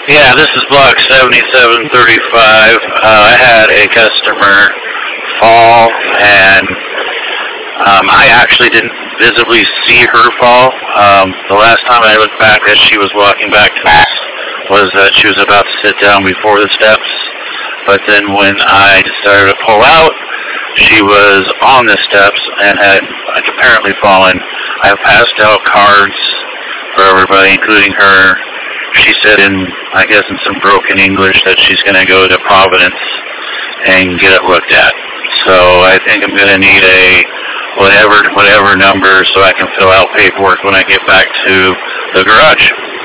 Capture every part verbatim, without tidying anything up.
Yeah, this is block seventy-seven thirty-five. Uh, I had a customer fall, and um, I actually didn't visibly see her fall. Um, the last time I looked back as she was walking back to us was that she was about to sit down before the steps. But then when I decided to pull out, she was on the steps and had like, apparently fallen. I passed out cards for everybody, including her. She said in, I guess in some broken English, that she's going to go to Providence and get it looked at. So I think I'm going to need a whatever whatever number so I can fill out paperwork when I get back to the garage.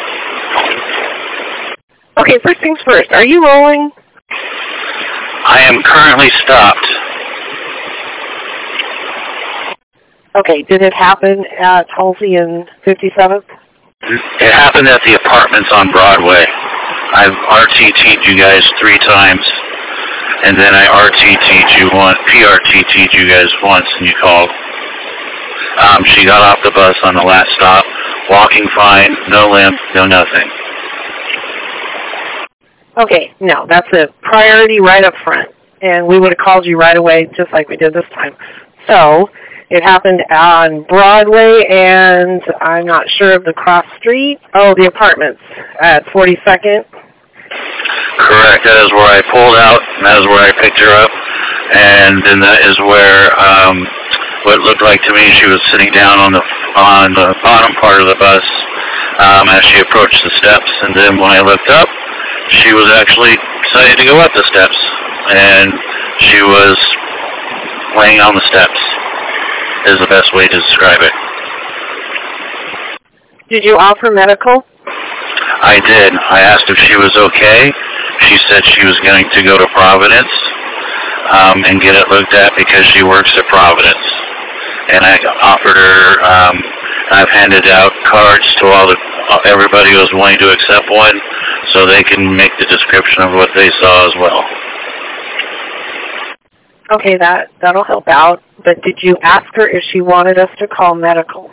Okay, first things first. Are you rolling? I am currently stopped. Okay, did it happen at Halsey and fifty-seventh? It happened at the apartments on Broadway. I've R T T'd you guys three times, and then I R T T'd you once, P R T T'd you guys once, and you called. Um, she got off the bus on the last stop, walking fine, no limp, no nothing. Okay, no, that's a priority right up front, and we would have called you right away just like we did this time. So, it happened on Broadway, and I'm not sure of the cross street. Oh, the apartments at forty-second. Correct. That is where I pulled out, and that is where I picked her up, and then that is where um, what looked like to me she was sitting down on the on the bottom part of the bus um, as she approached the steps, and then when I looked up, she was actually decided to go up the steps, and she was laying on the steps. Is the best way to describe it. Did you offer medical? I did. I asked if she was okay. She said she was going to go to Providence um, and get it looked at because she works at Providence. And I offered her, um, I've handed out cards to all the everybody who was willing to accept one so they can make the description of what they saw as well. Okay, that, that'll help out. But did you ask her if she wanted us to call medical?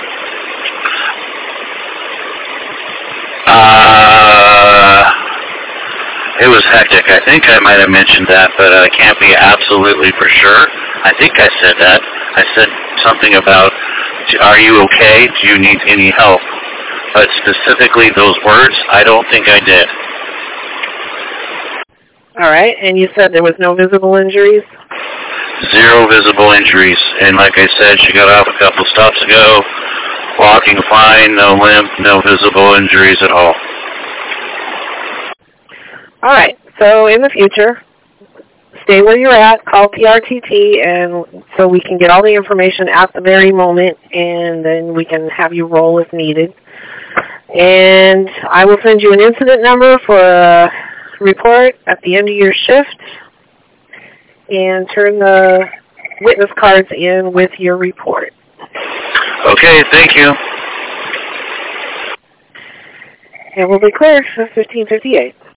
Uh, it was hectic. I think I might have mentioned that, but I can't be absolutely for sure. I think I said that. I said something about, are you okay? Do you need any help? But specifically those words, I don't think I did. All right, and you said there was no visible injuries? Zero visible injuries. And like I said, she got off a couple stops ago, walking fine, no limp, no visible injuries at all. All right, so in the future, stay where you're at, call P R T T, and so we can get all the information at the very moment, and then we can have you roll if needed. And I will send you an incident number for a report at the end of your shift, and turn the witness cards in with your report. Okay, thank you. And we'll be clear for fifteen fifty-eight.